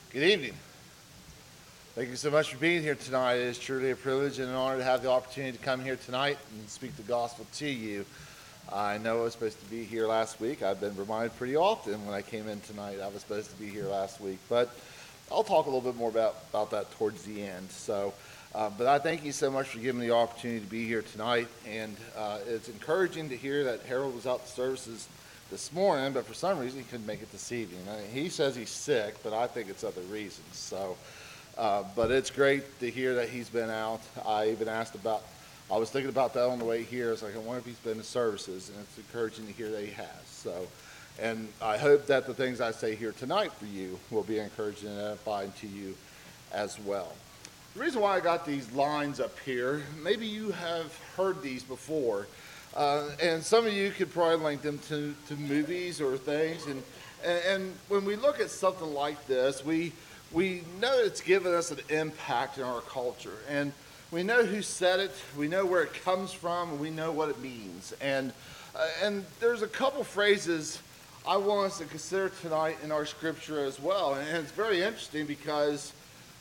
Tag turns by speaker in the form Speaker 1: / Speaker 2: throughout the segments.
Speaker 1: Good evening. Thank you so much for being here tonight. It is truly a privilege and an honor to have the opportunity to come here tonight and speak the gospel to you. I know I was supposed to be here last week. I've been reminded pretty often when I came in tonight I was supposed to be here last week. But I'll talk a little bit more about that towards the end. But I thank you so much for giving me the opportunity to be here tonight. And it's encouraging to hear that Harold was out to services this morning, but for some reason he couldn't make it this evening. He says he's sick, but I think it's other reasons. But it's great to hear that he's been out. I was thinking about that on the way here. I was like, I wonder if he's been to services, and it's encouraging to hear that he has. And I hope that the things I say here tonight for you will be encouraging and edifying to you as well. The reason why I got these lines up here, maybe you have heard these before, and some of you could probably link them to movies or things. And when we look at something like this, we know it's given us an impact in our culture. And we know who said it, we know where it comes from, and we know what it means. And there's a couple phrases I want us to consider tonight in our scripture as well. And it's very interesting because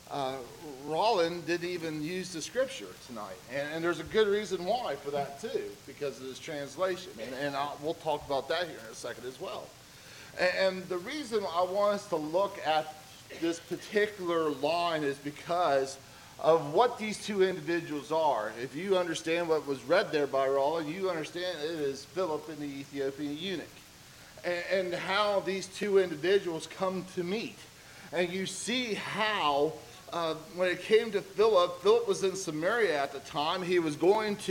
Speaker 1: Rollin didn't even use the scripture tonight. And there's a good reason why for that too, because of his translation. And we'll talk about that here in a second as well. And the reason I want us to look at this particular line is because of what these two individuals are. If you understand what was read there by Rollin, you understand it is Philip and the Ethiopian eunuch. And how these two individuals come to meet. And you see how when it came to Philip was in Samaria at the time. He was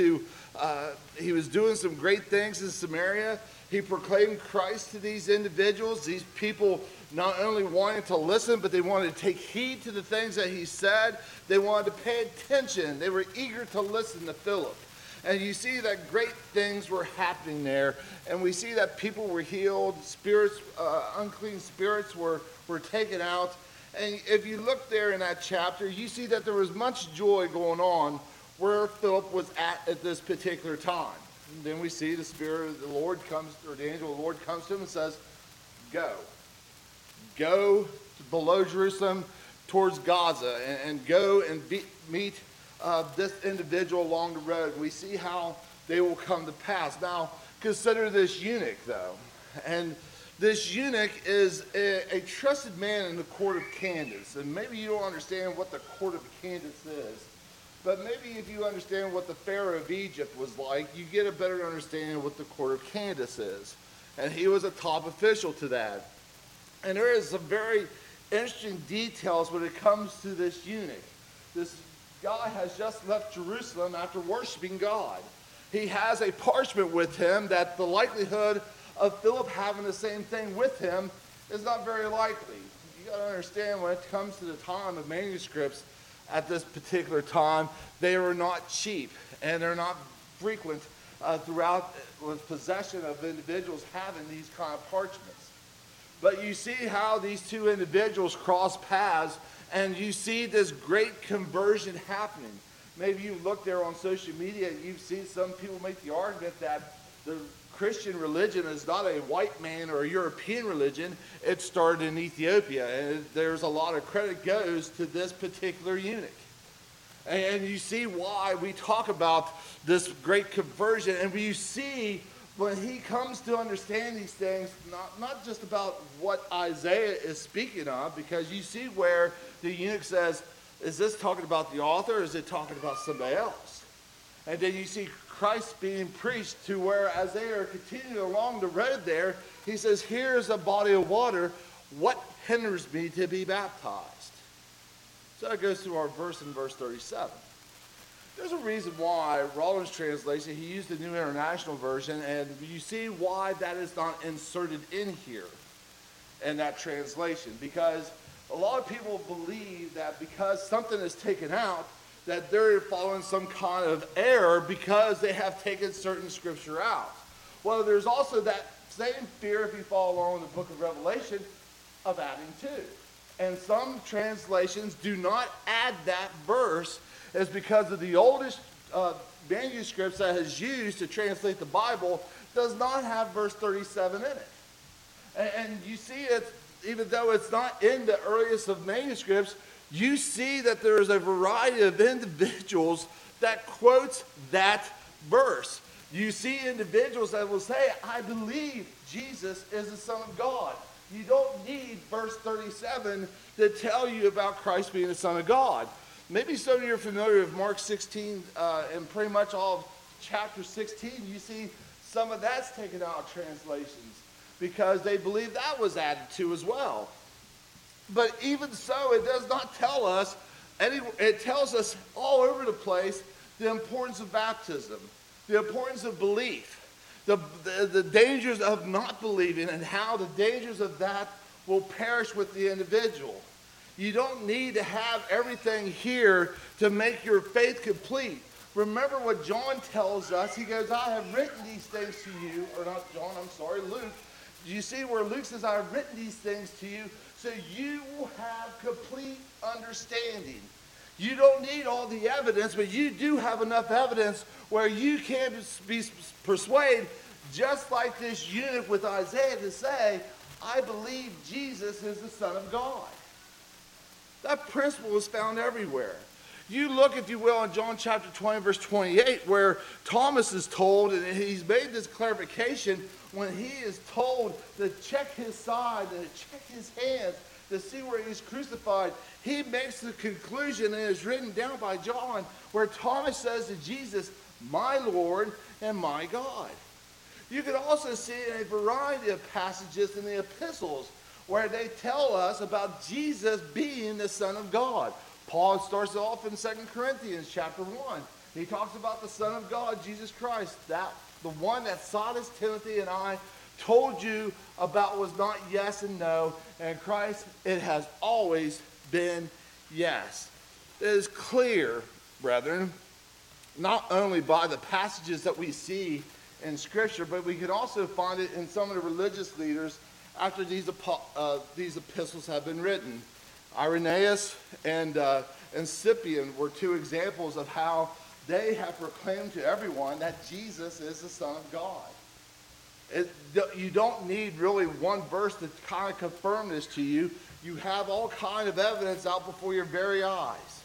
Speaker 1: he was doing some great things in Samaria. He proclaimed Christ to these individuals. These people not only wanted to listen, but they wanted to take heed to the things that he said. They wanted to pay attention. They were eager to listen to Philip. And you see that great things were happening there. And we see that people were healed. Unclean spirits were taken out. And if you look there in that chapter, you see that there was much joy going on where Philip was at this particular time. And then we see the Spirit of the Lord comes, or the angel of the Lord comes to him and says, go below Jerusalem towards Gaza and go and meet this individual along the road. We see how they will come to pass. Now, consider this eunuch, though. And this eunuch is a trusted man in the court of Candace. And maybe you don't understand what the court of Candace is. But maybe if you understand what the Pharaoh of Egypt was like, you get a better understanding of what the court of Candace is. And he was a top official to that. And there is some very interesting details when it comes to this eunuch. This guy has just left Jerusalem after worshiping God. He has a parchment with him that the likelihood of Philip having the same thing with him is not very likely. You got to understand when it comes to the time of manuscripts at this particular time, they were not cheap and they're not frequent throughout the possession of individuals having these kind of parchments. But you see how these two individuals cross paths, and you see this great conversion happening. Maybe you look there on social media and you've seen some people make the argument that the Christian religion is not a white man or a European religion. It started in Ethiopia, and there's a lot of credit goes to this particular eunuch. And you see why we talk about this great conversion, and you see when he comes to understand these things, not just about what Isaiah is speaking of, because you see where the eunuch says, is this talking about the author, or is it talking about somebody else? And then you see Christ being preached to where as they are continuing along the road there, he says, here's a body of water. What hinders me to be baptized? So that goes to our verse in verse 37. There's a reason why Rollin's translation, he used the New International Version, and you see why that is not inserted in here in that translation. Because a lot of people believe that because something is taken out, that they're following some kind of error because they have taken certain scripture out. Well, there's also that same fear, if you follow along in the book of Revelation, of adding to. And some translations do not add that verse is because of the oldest manuscripts that is used to translate the Bible does not have verse 37 in it. And you see it even though it's not in the earliest of manuscripts, you see that there is a variety of individuals that quotes that verse. You see individuals that will say, I believe Jesus is the Son of God. You don't need verse 37 to tell you about Christ being the Son of God. Maybe some of you are familiar with Mark 16 and pretty much all of chapter 16. You see some of that's taken out of translations because they believe that was added to as well. But even so, it does not tell us, it tells us all over the place the importance of baptism, the importance of belief, the dangers of not believing, and how the dangers of that will perish with the individual. You don't need to have everything here to make your faith complete. Remember what John tells us. He goes, I have written these things to you, or not John, I'm sorry, Luke. You see where Luke says, I have written these things to you so you will have complete understanding. You don't need all the evidence, but you do have enough evidence where you can be persuaded, just like this eunuch with Isaiah, to say, I believe Jesus is the Son of God. That principle is found everywhere. You look, if you will, in John chapter 20, verse 28, where Thomas is told, and he's made this clarification, when he is told to check his side and to check his hands to see where he's crucified, he makes the conclusion, and it is written down by John, where Thomas says to Jesus, my Lord and my God. You can also see in a variety of passages in the epistles where they tell us about Jesus being the Son of God. Paul starts off in 2 Corinthians chapter 1. He talks about the Son of God, Jesus Christ, that the one that Silas, Timothy, and I told you about was not yes and no, and Christ, it has always been yes. It is clear, brethren, not only by the passages that we see in Scripture, but we can also find it in some of the religious leaders after these epistles have been written. Irenaeus and Cyprian were two examples of how they have proclaimed to everyone that Jesus is the Son of God. You don't need really one verse to kind of confirm this to you. You have all kind of evidence out before your very eyes.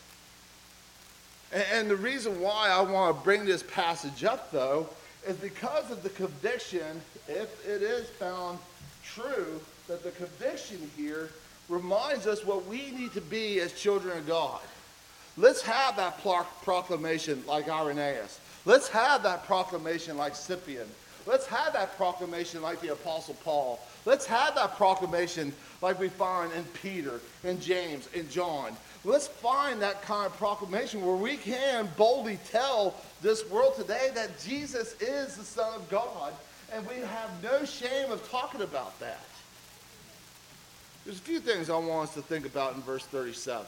Speaker 1: And the reason why I want to bring this passage up, though, is because of the conviction, if it is found true, that the conviction here reminds us what we need to be as children of God. Let's have that proclamation like Irenaeus. Let's have that proclamation like Cyprian. Let's have that proclamation like the Apostle Paul. Let's have that proclamation like we find in Peter and James and John. Let's find that kind of proclamation where we can boldly tell this world today that Jesus is the Son of God, and we have no shame of talking about that. There's a few things I want us to think about in verse 37.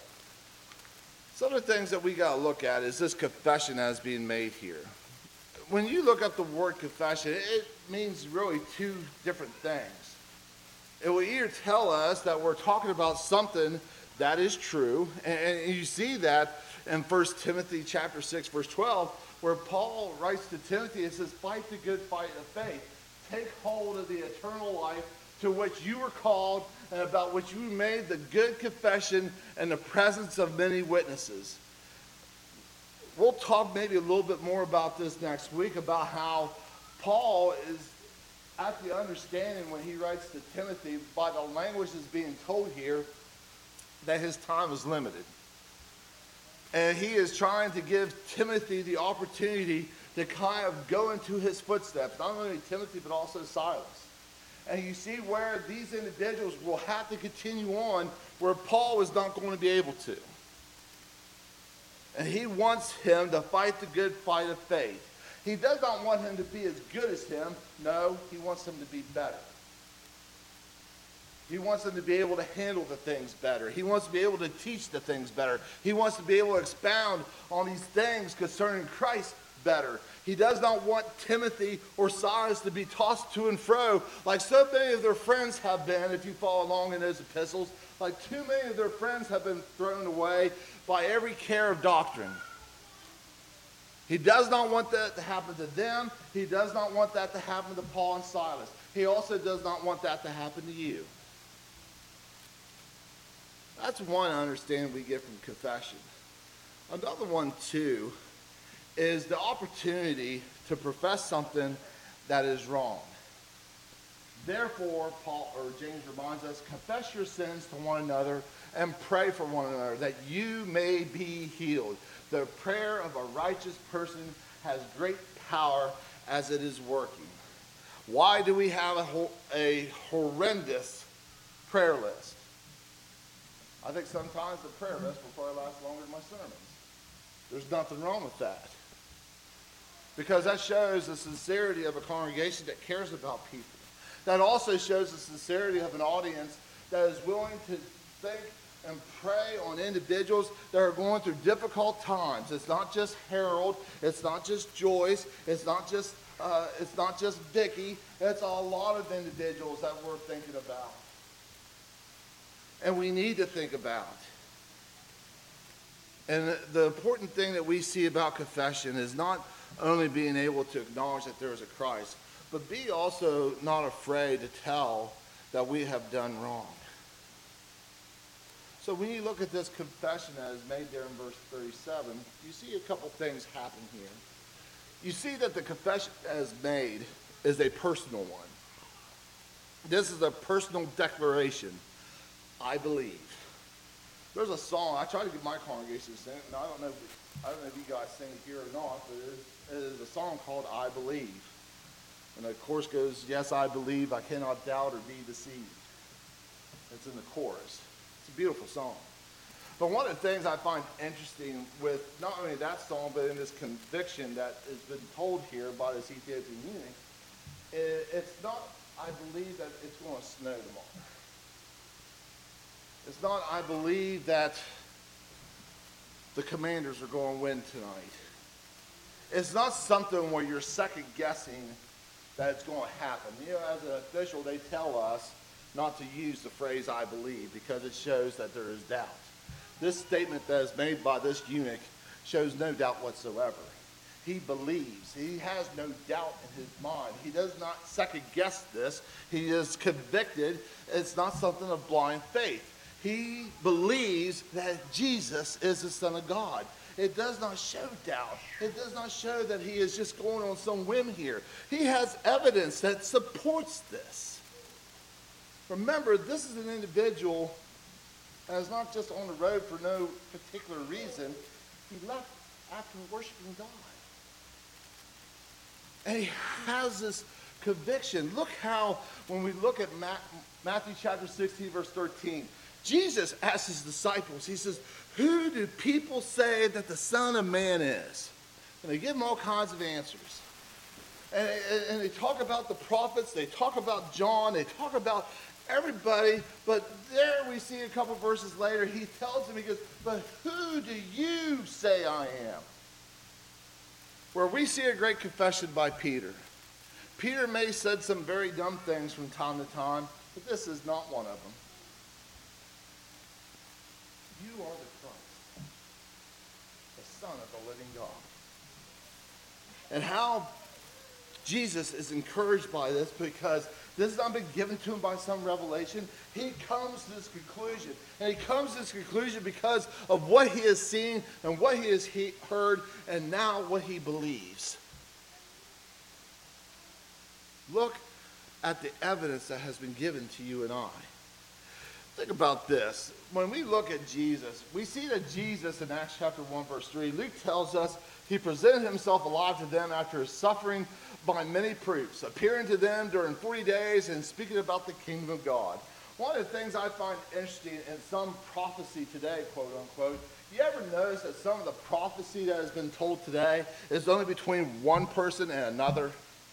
Speaker 1: Some of the things that we got to look at is this confession that is being made here. When you look up the word confession, it means really two different things. It will either tell us that we're talking about something that is true, and you see that in 1 Timothy chapter 6, verse 12, where Paul writes to Timothy and says, fight the good fight of faith. Take hold of the eternal life to which you were called and about which you made the good confession in the presence of many witnesses. We'll talk maybe a little bit more about this next week, about how Paul is at the understanding when he writes to Timothy, by the language that's being told here, that his time is limited. And he is trying to give Timothy the opportunity to kind of go into his footsteps, not only Timothy, but also Silas. And you see where these individuals will have to continue on where Paul is not going to be able to. And he wants him to fight the good fight of faith. He does not want him to be as good as him. No, he wants him to be better. He wants him to be able to handle the things better. He wants to be able to teach the things better. He wants to be able to expound on these things concerning Christ better. He does not want Timothy or Silas to be tossed to and fro like so many of their friends have been, if you follow along in those epistles. Like too many of their friends have been thrown away by every care of doctrine. He does not want that to happen to them. He does not want that to happen to Paul and Silas. He also does not want that to happen to you. That's one understanding we get from confession. Another one, too, is the opportunity to profess something that is wrong. Therefore, James reminds us, confess your sins to one another and pray for one another that you may be healed. The prayer of a righteous person has great power as it is working. Why do we have a horrendous prayer list? I think sometimes the prayer list will probably last longer than my sermons. There's nothing wrong with that. Because that shows the sincerity of a congregation that cares about people. That also shows the sincerity of an audience that is willing to think and pray on individuals that are going through difficult times. It's not just Harold. It's not just Joyce. It's not just Vicky. It's a lot of individuals that we're thinking about. And we need to think about. And the important thing that we see about confession is not only being able to acknowledge that there is a Christ, but be also not afraid to tell that we have done wrong. So when you look at this confession that is made there in verse 37, you see a couple things happen here. You see that the confession that is made is a personal one. This is a personal declaration. I believe. There's a song, I try to get my congregation to sing it, and I don't know if you guys sing it here or not, but it is a song called I Believe. And the chorus goes, yes, I believe, I cannot doubt or be deceived. It's in the chorus. It's a beautiful song. But one of the things I find interesting with not only that song, but in this conviction that has been told here by this Ethiopian eunuch, it's not, I believe that it's going to snow tomorrow. It's not, I believe that the Commanders are going to win tonight. It's not something where you're second guessing that it's going to happen. You know, as an official, they tell us not to use the phrase I believe because it shows that there is doubt. This statement that is made by this eunuch shows no doubt whatsoever. He believes. He has no doubt in his mind. He does not second guess this. He is convicted. It's not something of blind faith. He believes that Jesus is the Son of God. It does not show doubt. It does not show that he is just going on some whim here. He has evidence that supports this. Remember, this is an individual that is not just on the road for no particular reason. He left after worshiping God. And he has this conviction. Look how, when we look at Matthew chapter 16, verse 13, Jesus asks his disciples, he says, who do people say that the Son of Man is? And they give him all kinds of answers. And they talk about the prophets, they talk about John, they talk about everybody, but there we see a couple verses later, he tells them, he goes, but who do you say I am? Where we see a great confession by Peter. Peter may have said some very dumb things from time to time, but this is not one of them. You are the Christ, the Son of the living God. And how Jesus is encouraged by this because this has not been given to him by some revelation. He comes to this conclusion. And he comes to this conclusion because of what he has seen and what he has heard and now what he believes. Look at the evidence that has been given to you and I. Think about this. When we look at Jesus, we see that Jesus in Acts chapter 1, verse 3, Luke tells us he presented himself alive to them after his suffering by many proofs, appearing to them during 40 days and speaking about the kingdom of God. One of the things I find interesting in some prophecy today, quote unquote, you ever notice that some of the prophecy that has been told today is only between one person and another?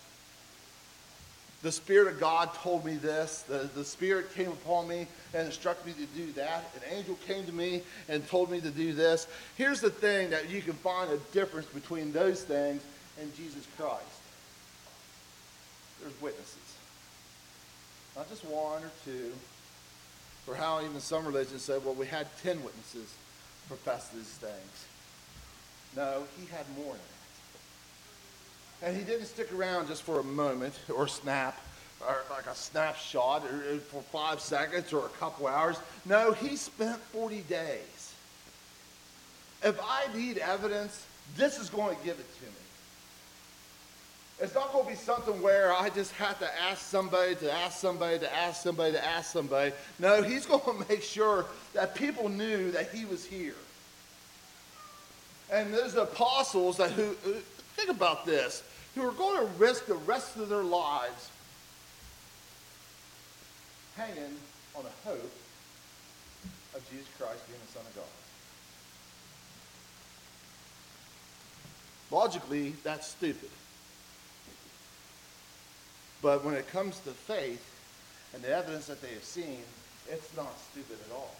Speaker 1: The Spirit of God told me this. The Spirit came upon me and instructed me to do that. An angel came to me and told me to do this. Here's the thing that you can find a difference between those things and Jesus Christ. There's witnesses. Not just one or two. Or how even some religions say, well, we had 10 witnesses profess these things. No, he had more than that. And he didn't stick around just for a moment or snap or like a snapshot or for 5 seconds or a couple hours. No, he spent 40 days. If I need evidence, this is going to give it to me. It's not going to be something where I just have to ask somebody to ask somebody to ask somebody to ask somebody. No, he's going to make sure that people knew that he was here. And there's apostles that who think about this, who are going to risk the rest of their lives hanging on a hope of Jesus Christ being the Son of God. Logically, that's stupid. But when it comes to faith and the evidence that they have seen, it's not stupid at all.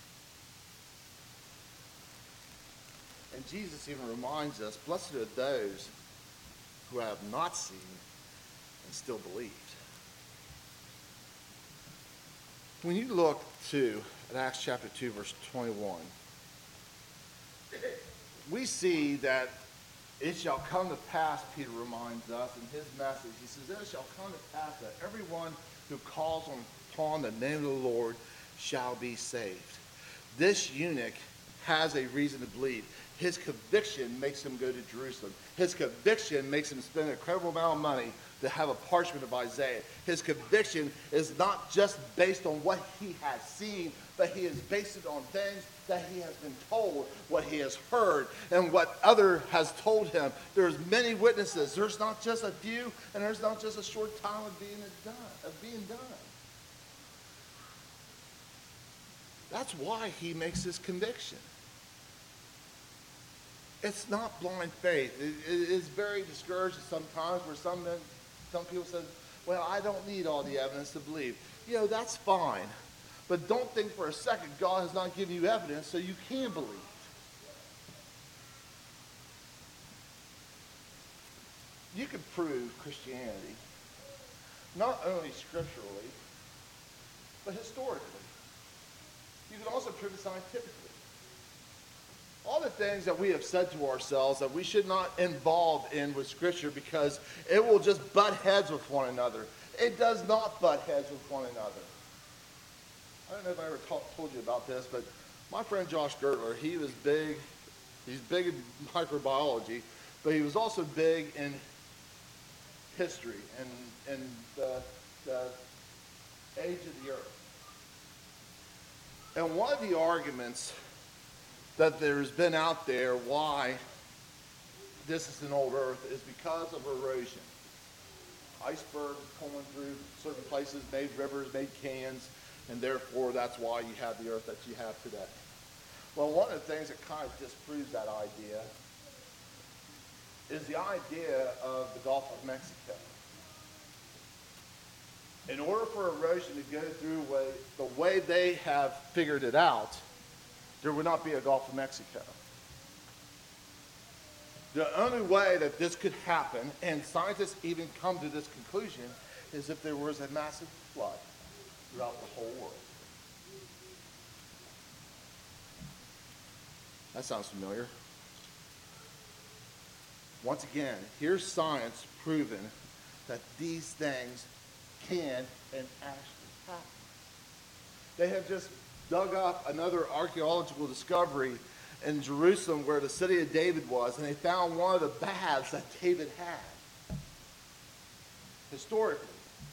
Speaker 1: And Jesus even reminds us, blessed are those who have not seen and still believed. When you look to at Acts chapter 2, verse 21, we see that it shall come to pass, Peter reminds us in his message. He says, it shall come to pass that everyone who calls upon the name of the Lord shall be saved. This eunuch has a reason to believe. His conviction makes him go to Jerusalem. His conviction makes him spend an incredible amount of money to have a parchment of Isaiah. His conviction is not just based on what he has seen, but he is based it on things that he has been told, what he has heard, and what other has told him. There's many witnesses. There's not just a few, and there's not just a short time of being done. That's why he makes this conviction. It's not blind faith. It is very discouraging sometimes where some people say, well, I don't need all the evidence to believe. You know, that's fine. But don't think for a second God has not given you evidence so you can believe. You can prove Christianity not only scripturally, but historically. You can also prove it scientifically. All the things that we have said to ourselves that we should not involve in with Scripture because it will just butt heads with one another. It does not butt heads with one another. I don't know if I ever told you about this, but my friend Josh Gertler, he was big. He's big in microbiology, but he was also big in history and the age of the earth. And one of the arguments that there's been out there why this is an old earth is because of erosion. Icebergs pulling through certain places, made rivers, made canyons, and therefore that's why you have the earth that you have today. Well, one of the things that kind of disproves that idea is the idea of the Gulf of Mexico. In order for erosion to go through the way they have figured it out, there would not be a Gulf of Mexico. The only way that this could happen, and scientists even come to this conclusion, is if there was a massive flood throughout the whole world. That sounds familiar. Once again, here's science proving that these things can and actually happen. They have just dug up another archaeological discovery in Jerusalem where the city of David was, and they found one of the baths that David had. Historically.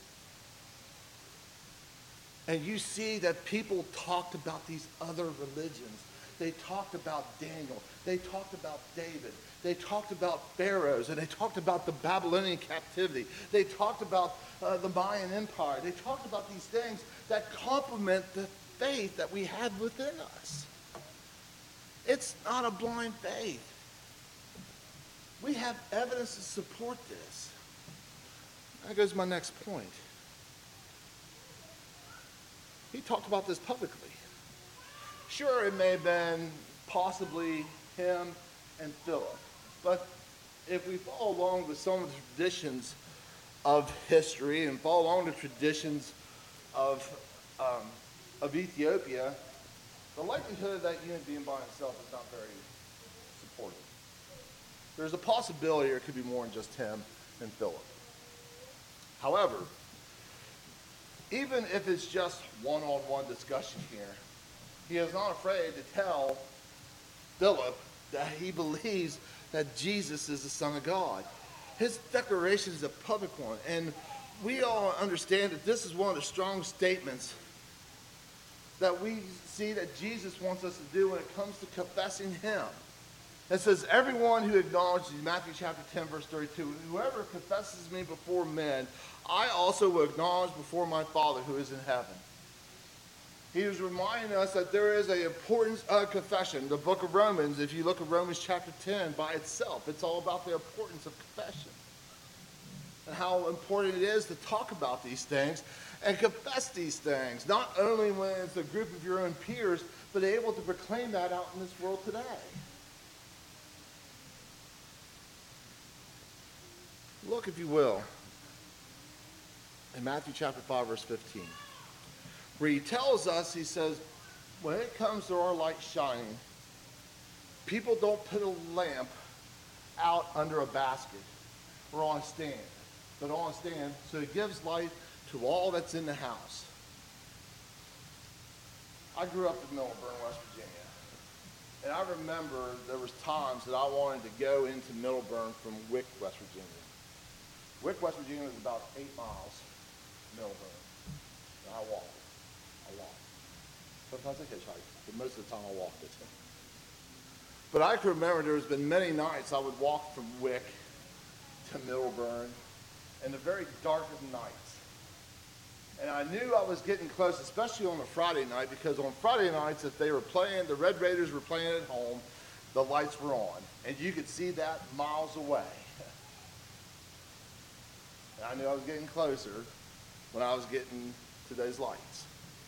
Speaker 1: And you see that people talked about these other religions. They talked about Daniel. They talked about David. They talked about pharaohs, and they talked about the Babylonian captivity. They talked about the Mayan Empire. They talked about these things that complement the faith that we have within us. It's not a blind faith. We have evidence to support this. That goes to my next point. He talked about this publicly. Sure, it may have been possibly him and Philip, but if we follow along with some of the traditions of history and follow along the traditions of Ethiopia, the likelihood of that unit being by himself is not very supportive. There's a possibility it could be more than just him and Philip. However, Even if it's just one-on-one discussion here, he is not afraid to tell Philip that he believes that Jesus is the Son of God. His declaration is a public one, and we all understand that this is one of the strong statements that we see that Jesus wants us to do when it comes to confessing him. It says, everyone who acknowledges, Matthew chapter 10, verse 32, whoever confesses me before men, I also will acknowledge before my Father who is in heaven. He was reminding us that there is an importance of confession. The book of Romans, if you look at Romans chapter 10 by itself, it's all about the importance of confession and how important it is to talk about these things and confess these things, not only when it's a group of your own peers, but able to proclaim that out in this world today. Look, if you will, in Matthew chapter 5, verse 15, where he tells us, he says, when it comes to our light shining, people don't put a lamp out under a basket or on a stand, but on a stand so it gives light to all that's in the house. I grew up in Middleburn, West Virginia, and I remember there was times that I wanted to go into Middleburn from Wick, West Virginia. Wick, West Virginia is about 8 miles from Middleburn, and I walked it. Sometimes I hitchhiked, but most of the time I walked it. But I can remember there's been many nights I would walk from Wick to Middleburn in the very dark of nights. And I knew I was getting close, especially on a Friday night, because on Friday nights, if they were playing, the Red Raiders were playing at home, the lights were on. And you could see that miles away. And I knew I was getting closer when I was getting to those lights.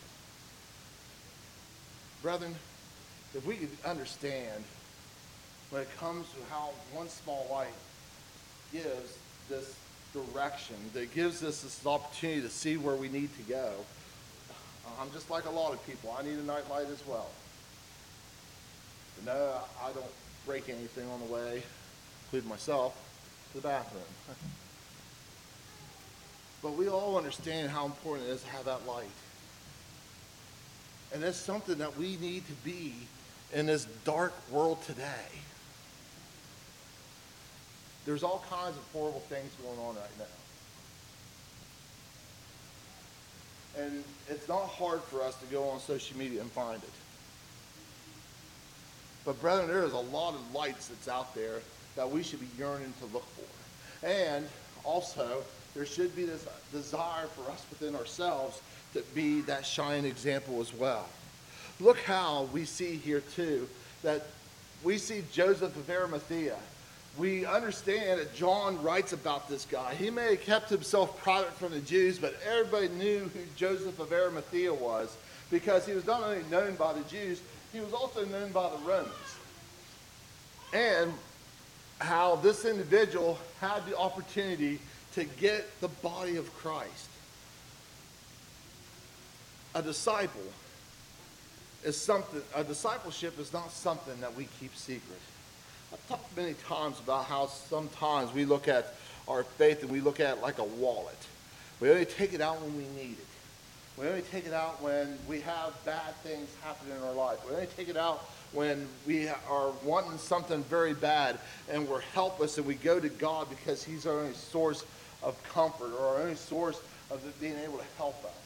Speaker 1: Brethren, if we could understand when it comes to how one small light gives this direction, that gives us this opportunity to see where we need to go, I'm just like a lot of people. I need a night light as well. But no, I don't break anything on the way, including myself, to the bathroom. But we all understand how important it is to have that light. And that's something that we need to be in this dark world today. There's all kinds of horrible things going on right now. And it's not hard for us to go on social media and find it. But brethren, there is a lot of lights that's out there that we should be yearning to look for. And also, there should be this desire for us within ourselves to be that shining example as well. Look how we see here too, that we see Joseph of Arimathea. We understand that John writes about this guy. He may have kept himself private from the Jews, but everybody knew who Joseph of Arimathea was, because he was not only known by the Jews, he was also known by the Romans. And how this individual had the opportunity to get the body of Christ. A discipleship is not something that we keep secret. I've talked many times about how sometimes we look at our faith and we look at it like a wallet. We only take it out when we need it. We only take it out when we have bad things happen in our life. We only take it out when we are wanting something very bad and we're helpless, and we go to God because he's our only source of comfort, or our only source of being able to help us.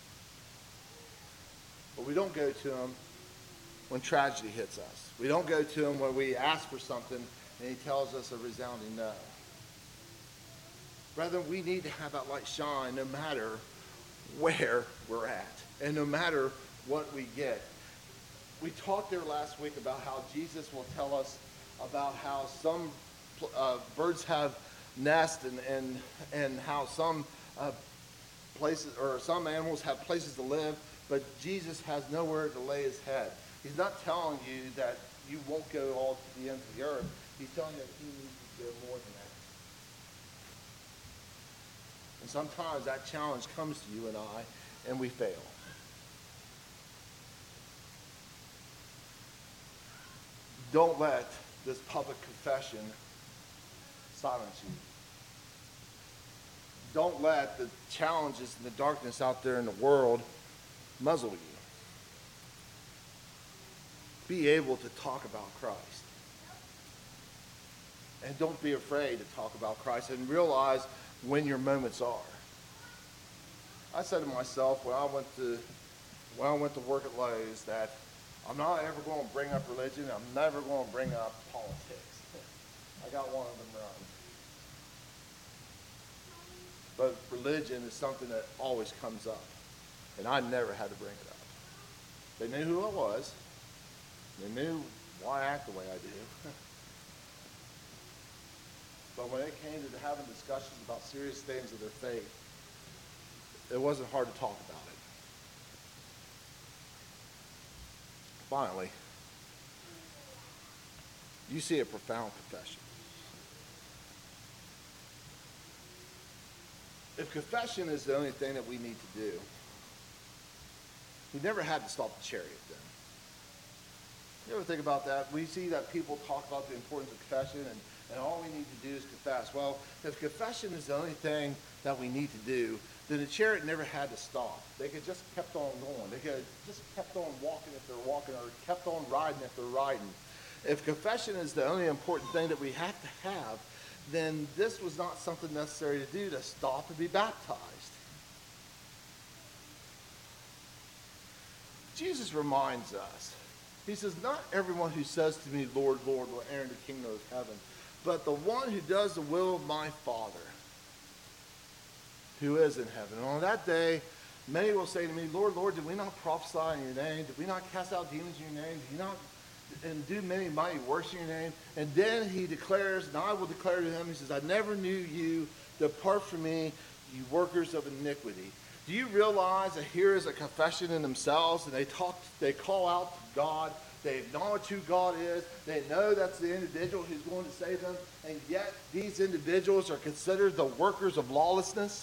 Speaker 1: But we don't go to him when tragedy hits us. We don't go to him when we ask for something and he tells us a resounding no. Brethren, we need to have that light shine no matter where we're at and no matter what we get. We talked there last week about how Jesus will tell us about how some birds have nests and how some places, or some animals have places to live, but Jesus has nowhere to lay his head. He's not telling you that you won't go all to the ends of the earth. He's telling you that he needs you to go more than that. And sometimes that challenge comes to you and I, and we fail. Don't let this public confession silence you. Don't let the challenges and the darkness out there in the world muzzle you. Be able to talk about Christ. And don't be afraid to talk about Christ, and realize when your moments are. I said to myself when I went to work at Lowe's that I'm not ever going to bring up religion. I'm never going to bring up politics. I got one of them run. But religion is something that always comes up, and I never had to bring it up. They knew who I was. They knew why I act the way I do. But when it came to having discussions about serious things of their faith, it wasn't hard to talk about it. Finally, you see a profound confession. If confession is the only thing that we need to do, we never had to stop the chariot then. You ever think about that? We see that people talk about the importance of confession, and all we need to do is confess. Well, if confession is the only thing that we need to do, then the chariot never had to stop. They could just kept on going. They could just kept on walking if they're walking, or kept on riding if they're riding. If confession is the only important thing that we have to have, then this was not something necessary to do, to stop and be baptized. Jesus reminds us. He says, not everyone who says to me, Lord, Lord, will enter the kingdom of heaven, but the one who does the will of my Father who is in heaven. And on that day, many will say to me, Lord, Lord, did we not prophesy in your name? Did we not cast out demons in your name? Did you not and do many mighty works in your name? And then he declares, and I will declare to him, he says, I never knew you. Depart from me, you workers of iniquity. Do you realize that here is a confession in themselves, and they call out to God. They acknowledge who God is. They know that's the individual who's going to save them. And yet these individuals are considered the workers of lawlessness.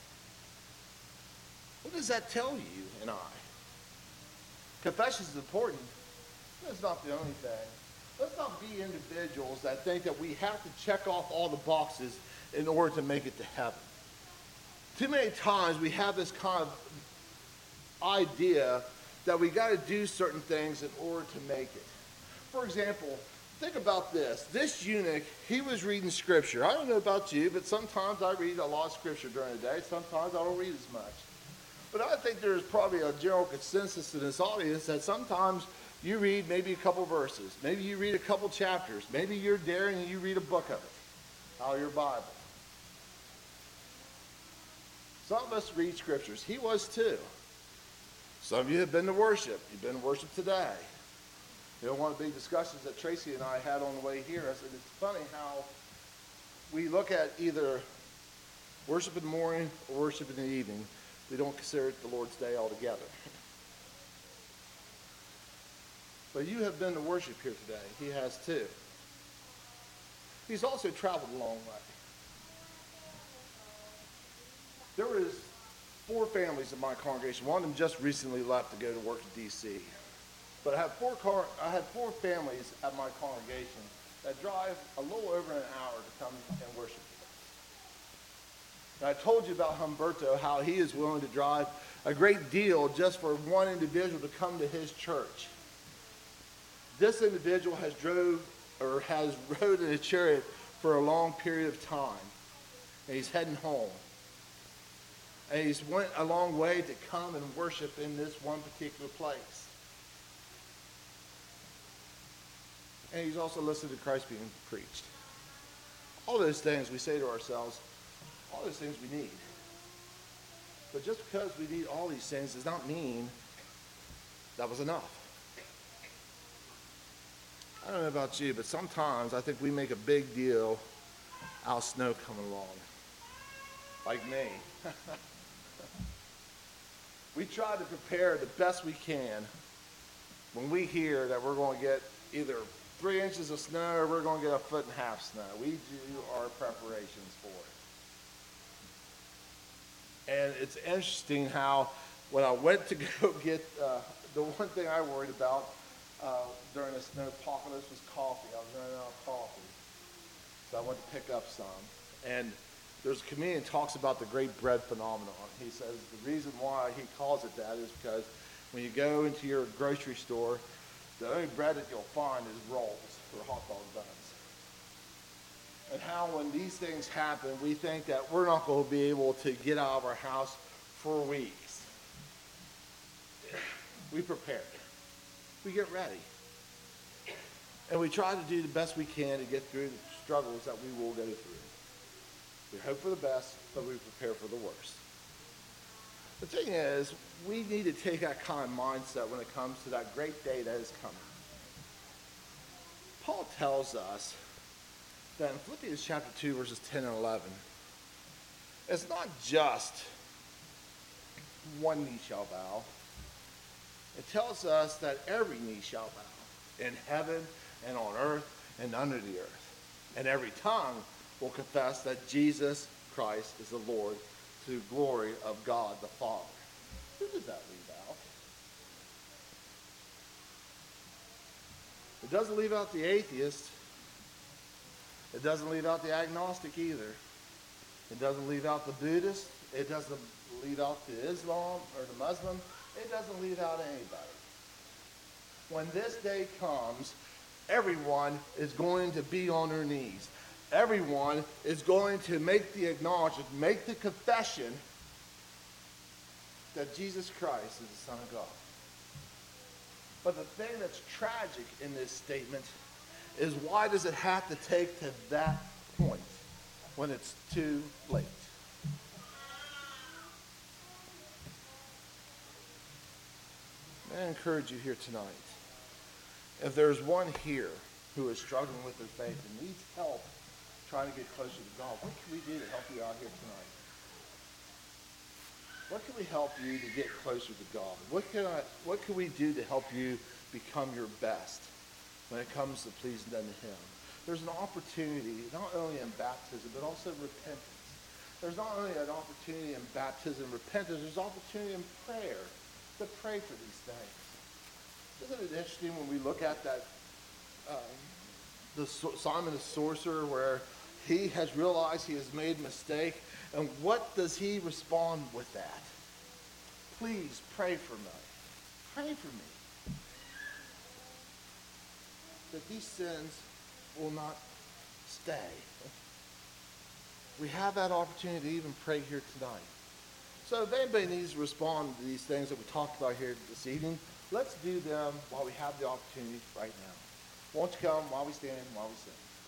Speaker 1: What does that tell you and I? Confession is important. That's not the only thing. Let's not be individuals that think that we have to check off all the boxes in order to make it to heaven. Too many times we have this kind of idea that we got to do certain things in order to make it. For example, think about this. This eunuch, he was reading scripture. I don't know about you, but sometimes I read a lot of scripture during the day. Sometimes I don't read as much. But I think there's probably a general consensus in this audience that sometimes you read maybe a couple verses. Maybe you read a couple chapters. Maybe you're daring and you read a book of it, out of your Bible. Some of us read scriptures. He was too. Some of you have been to worship. You've been to worship today. You know, one of the big discussions that Tracy and I had on the way here, I said, it's funny how we look at either worship in the morning or worship in the evening. We don't consider it the Lord's Day altogether. But you have been to worship here today. He has too. He's also traveled a long way. There was 4 families in my congregation. One of them just recently left to go to work in D.C. But I had 4 families at my congregation that drive a little over an hour to come and worship. And I told you about Humberto, how he is willing to drive a great deal just for one individual to come to his church. This individual has rode in a chariot for a long period of time. And he's heading home. And he's went a long way to come and worship in this one particular place. And he's also listened to Christ being preached. All those things we say to ourselves, all those things we need. But just because we need all these things does not mean that was enough. I don't know about you, but sometimes I think we make a big deal out of snow coming along. Like me. We try to prepare the best we can when we hear that we're going to get either 3 inches of snow or we're going to get 1.5 feet snow. We do our preparations for it. And it's interesting how when I went to go get, the one thing I worried about during the snow apocalypse was coffee. I was running out of coffee. So I went to pick up some. And there's a comedian who talks about the great bread phenomenon. He says the reason why he calls it that is because when you go into your grocery store, the only bread that you'll find is rolls or hot dog buns. And how when these things happen, we think that we're not going to be able to get out of our house for weeks. We prepare. We get ready. And we try to do the best we can to get through the struggles that we will go through. We hope for the best, but we prepare for the worst. The thing is, we need to take that kind of mindset when it comes to that great day that is coming. Paul tells us that in Philippians chapter 2, verses 10 and 11, it's not just one knee shall bow. It tells us that every knee shall bow in heaven and on earth and under the earth. And every tongue will confess that Jesus Christ is the Lord to the glory of God the Father. Who does that leave out? It doesn't leave out the atheist. It doesn't leave out the agnostic either. It doesn't leave out the Buddhist. It doesn't leave out the Islam or the Muslim. It doesn't leave out anybody. When this day comes, everyone is going to be on their knees. Everyone is going to make the acknowledgement, make the confession that Jesus Christ is the Son of God. But the thing that's tragic in this statement is why does it have to take to that point when it's too late? May I encourage you here tonight, if there's one here who is struggling with their faith and needs help trying to get closer to God, what can we do to help you out here tonight? What can we help you to get closer to God? What can we do to help you become your best when it comes to pleasing unto Him? There's an opportunity, not only in baptism, but also repentance. There's not only an opportunity in baptism and repentance, there's opportunity in prayer to pray for these things. Isn't it interesting when we look at that, Simon the sorcerer, where he has realized he has made a mistake, and what does he respond with that? Please pray for me. Pray for me. That these sins will not stay. We have that opportunity to even pray here tonight. So if anybody needs to respond to these things that we talked about here this evening, let's do them while we have the opportunity right now. Won't you come while we stand, while we sing?